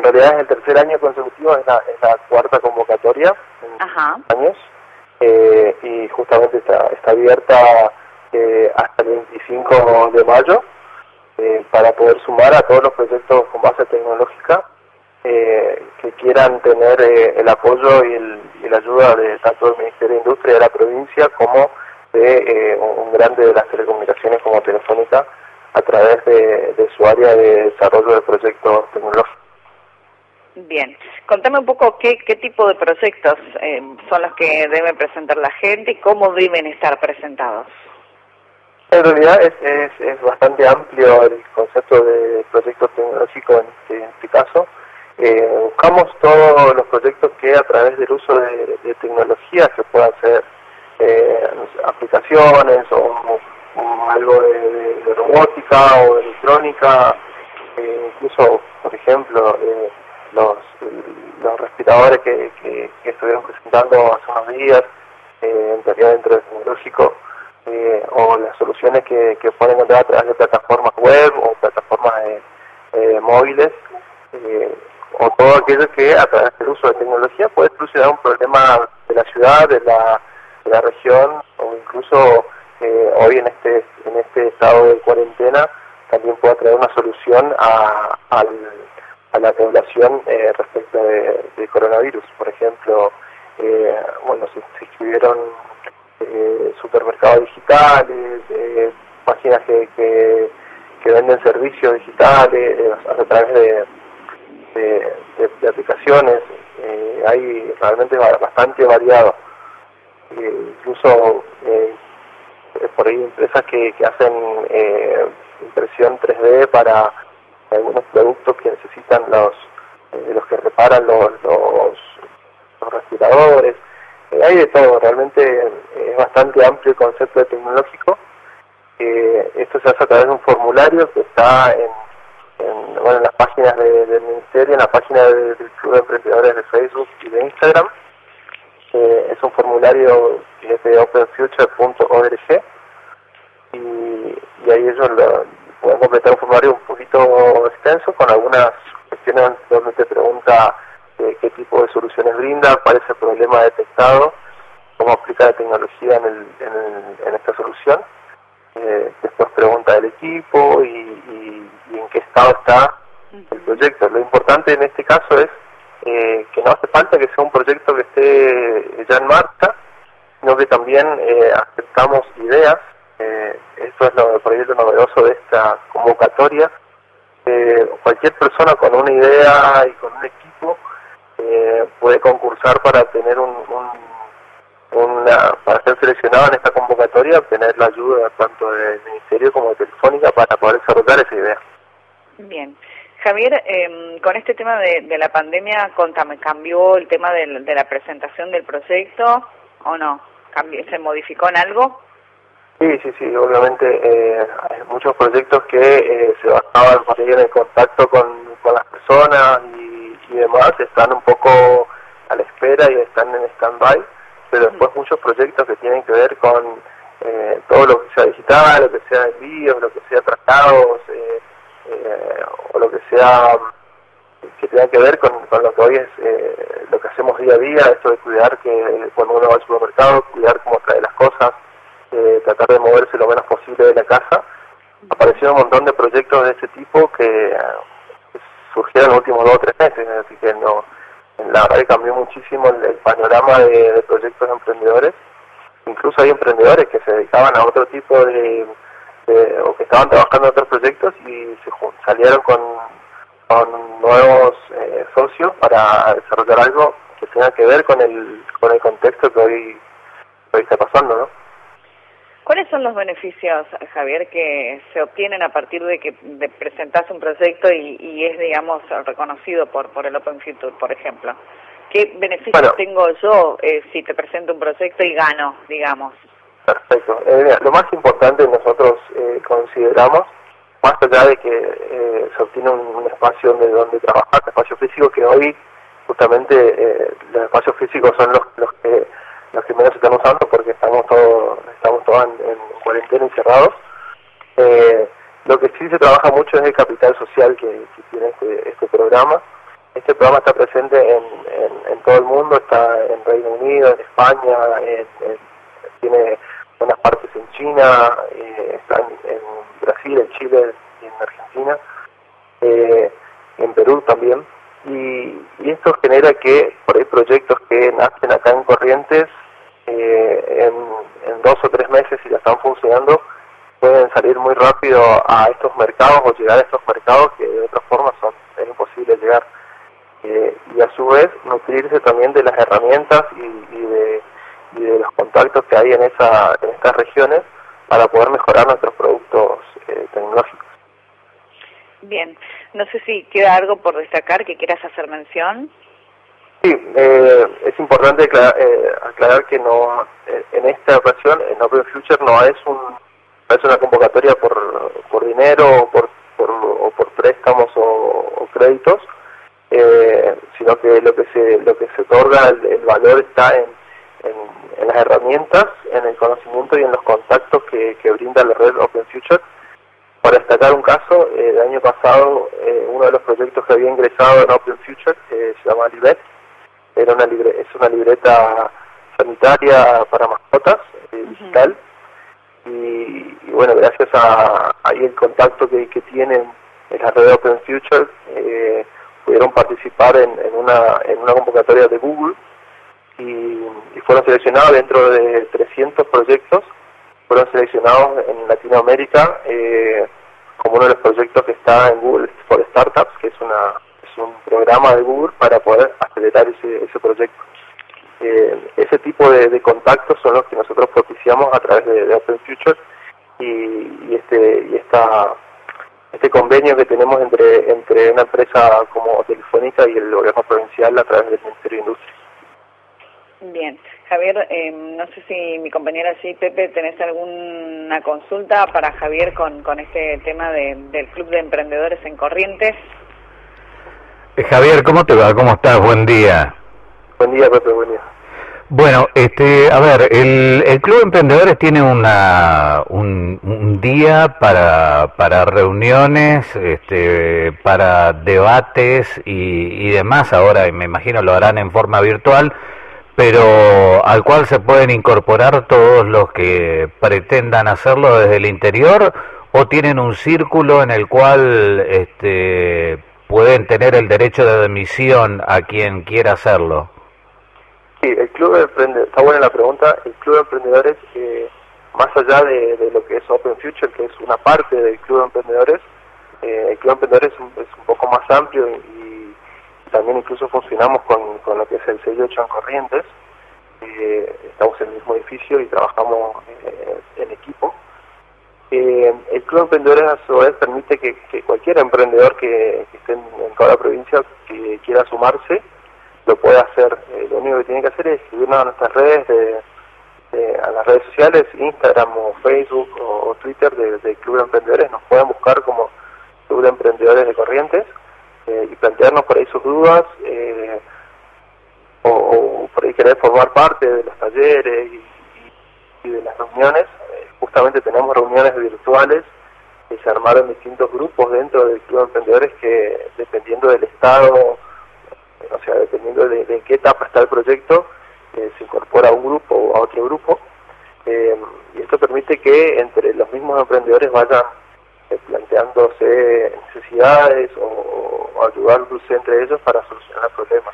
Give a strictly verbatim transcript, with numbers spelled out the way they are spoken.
realidad es el tercer año consecutivo, es la, es la cuarta convocatoria en Ajá. años, eh, y justamente está, está abierta eh, hasta el veinticinco de mayo eh, para poder sumar a todos los proyectos con base tecnológica eh, que quieran tener eh, el apoyo y, el, y la ayuda de tanto del Ministerio de Industria de la provincia como de eh, un grande de las telecomunicaciones como Telefónica a través de, de su área de desarrollo de proyectos tecnológicos. Bien, contame un poco qué, qué tipo de proyectos eh, son los que debe presentar la gente y cómo deben estar presentados. En realidad es, es, es bastante amplio el concepto de proyecto tecnológico en este, en este caso. Eh, buscamos todos los proyectos que a través del uso de, de tecnología se puedan hacer eh, no sé, aplicaciones o, o algo de, de, de robótica o de electrónica, eh, incluso, por ejemplo, eh, los, los respiradores que, que, que estuvieron presentando hace unos días, eh, en teoría dentro del tecnológico, eh, o las soluciones que, que pueden encontrar a través de plataformas web o plataformas de, eh, móviles, eh, o todo aquello que a través del uso de tecnología puede solucionar un problema de la ciudad, de la, de la región, o incluso eh, hoy en este en este estado de cuarentena también puede traer una solución a, al, a la población eh, respecto de, de coronavirus. Por ejemplo, eh, bueno, se, se escribieron eh, supermercados digitales, eh, páginas que, que, que venden servicios digitales eh, a través de De, de, de aplicaciones, eh, hay realmente bastante variado, eh, incluso eh, por ahí empresas que, que hacen eh, impresión tres D para algunos productos que necesitan los eh, los que reparan los, los, los respiradores, eh, hay de todo, realmente eh, es bastante amplio el concepto de tecnológico. Eh, esto se hace a través de un formulario que está en En, bueno, en las páginas de, del Ministerio, en la página de, del Club de Emprendedores de Facebook y de Instagram. Eh, es un formulario que es de open future punto org y, y ahí ellos lo, pueden completar un formulario un poquito extenso con algunas cuestiones donde te pregunta eh, qué tipo de soluciones brinda, cuál es el problema detectado, cómo aplica la tecnología en, el, en, el, en esta solución. Eh, después pregunta del equipo y, y, y en qué estado está el proyecto. Lo importante en este caso es eh, que no hace falta que sea un proyecto que esté ya en marcha, sino que también eh, aceptamos ideas. Eh, esto es lo, por ahí lo novedoso de esta convocatoria. Eh, cualquier persona con una idea y con un equipo eh, puede concursar para tener un, un Una, para ser seleccionado en esta convocatoria, obtener la ayuda tanto del Ministerio como de Telefónica para poder desarrollar esa idea. Bien. Javier, eh, con este tema de, de la pandemia, contame, ¿cambió el tema de, de la presentación del proyecto o no? ¿Cambió, ¿Se modificó en algo? Sí, sí, sí, obviamente eh, hay muchos proyectos que eh, se basaban por ahí en el contacto con, con las personas y, y demás, están un poco a la espera y están en stand-by. Pero después muchos proyectos que tienen que ver con eh, todo lo que sea digital, lo que sea envíos, lo que sea traslados, eh, eh, o lo que sea que tenga que ver con, con lo que hoy es eh, lo que hacemos día a día, esto de cuidar que cuando uno va al supermercado, cuidar cómo trae las cosas, eh, tratar de moverse lo menos posible de la casa. Aparecieron un montón de proyectos de ese tipo que eh, surgieron en los últimos dos o tres meses, así que no... La verdad que cambió muchísimo el, el panorama de, de proyectos emprendedores. Incluso hay emprendedores que se dedicaban a otro tipo de, de o que estaban trabajando en otros proyectos y se salieron con, con nuevos eh, socios para desarrollar algo que tenga que ver con el con el contexto que hoy, que hoy está pasando, ¿no? ¿Cuáles son los beneficios, Javier, que se obtienen a partir de que de presentas un proyecto y, y es, digamos, reconocido por por el Open Future, por ejemplo? ¿Qué beneficios bueno, tengo yo eh, si te presento un proyecto y gano, digamos? Perfecto. Eh, mira, lo más importante nosotros eh, consideramos, más allá de que eh, se obtiene un, un espacio donde, donde trabajar, un espacio físico, que hoy justamente eh, los espacios físicos son los, los que los que menos se están usando porque estamos todos estamos todos en, en cuarentena encerrados. Eh, lo que sí se trabaja mucho es el capital social que, que tiene este, este programa. este programa está presente en, en, en todo el mundo, está en Reino Unido, en España, en, en, tiene unas partes en China, eh, está en, en Brasil, en Chile y en Argentina, eh, en Perú también. Y, y esto genera que por ahí proyectos que nacen acá en Corrientes, eh, en, en dos o tres meses, si ya están funcionando, pueden salir muy rápido a estos mercados o llegar a estos mercados que de otra forma son es imposible llegar. Eh, y a su vez nutrirse también de las herramientas y, y, de, y de los contactos que hay en, esa, en estas regiones para poder mejorar nuestros productos eh, tecnológicos. Bien, no sé si queda algo por destacar que quieras hacer mención. Sí, eh, es importante aclarar, eh, aclarar que no eh, en esta ocasión en Open Future no es un no es una convocatoria por, por dinero o por, por, o por préstamos o, o créditos, eh, sino que lo que se lo que se otorga, el, el valor está en, en, en las herramientas, en el conocimiento y en los contactos que, que brinda la red Open Future. Para destacar un caso, eh, el año pasado eh, uno de los proyectos que había ingresado en Open Future eh, se llama Libet. Era una libre, es una libreta sanitaria para mascotas, eh, digital. Uh-huh. y, y bueno, gracias a ahí el contacto que, que tienen en la red de Open Future, eh, pudieron participar en, en una en una convocatoria de Google y, y fueron seleccionados dentro de trescientos proyectos, fueron seleccionados en Latinoamérica eh, como uno de los proyectos que está en Google for Startups, que es una es un programa de Google para poder acelerar ese, ese proyecto. Eh, ese tipo de, de contactos son los que nosotros propiciamos a través de, de Open Future y, y este y esta este convenio que tenemos entre entre una empresa como Telefónica y el gobierno provincial a través del Ministerio de Industria. Bien, Javier, eh, no sé si mi compañera sí, Pepe, tenés alguna consulta para Javier con, con este tema de, del Club de Emprendedores en Corrientes. Eh, Javier, ¿cómo te va? ¿Cómo estás? Buen día. Buen día, Pepe, buen día. Bueno, este, a ver, el, el Club de Emprendedores tiene una un, un día para para reuniones, este, para debates y, y demás. Ahora me imagino lo harán en forma virtual, pero al cual se pueden incorporar todos los que pretendan hacerlo desde el interior, o tienen un círculo en el cual este, pueden tener el derecho de admisión a quien quiera hacerlo. Sí, el Club de Emprendedores, está buena la pregunta. El Club de Emprendedores, eh, más allá de, de lo que es Open Future, que es una parte del Club de Emprendedores, eh, el Club de Emprendedores es un, es un poco más amplio y, y también incluso funcionamos con, con lo que es el sello Chan Corrientes. Eh, estamos en el mismo edificio y trabajamos eh, en equipo. Eh, el Club de Emprendedores a su vez permite que, que cualquier emprendedor que, que esté en, en toda la provincia que quiera sumarse, lo puede hacer. Eh, lo único que tiene que hacer es escribirnos a nuestras redes, de, de, a las redes sociales, Instagram o Facebook o, o Twitter de, de Club de Emprendedores. Nos pueden buscar como Club de Emprendedores de Corrientes eh, y plantearnos por ahí sus dudas eh, o, o por ahí querer formar parte de los talleres y, y, y de las reuniones. Eh, justamente tenemos reuniones virtuales que se armaron distintos grupos dentro del Club de Emprendedores que, dependiendo del estado, o sea, dependiendo de, de en qué etapa está el proyecto, eh, se incorpora a un grupo o a otro grupo, eh, y esto permite que entre los mismos emprendedores vayan eh, planteándose necesidades o, o ayudarse entre ellos para solucionar problemas.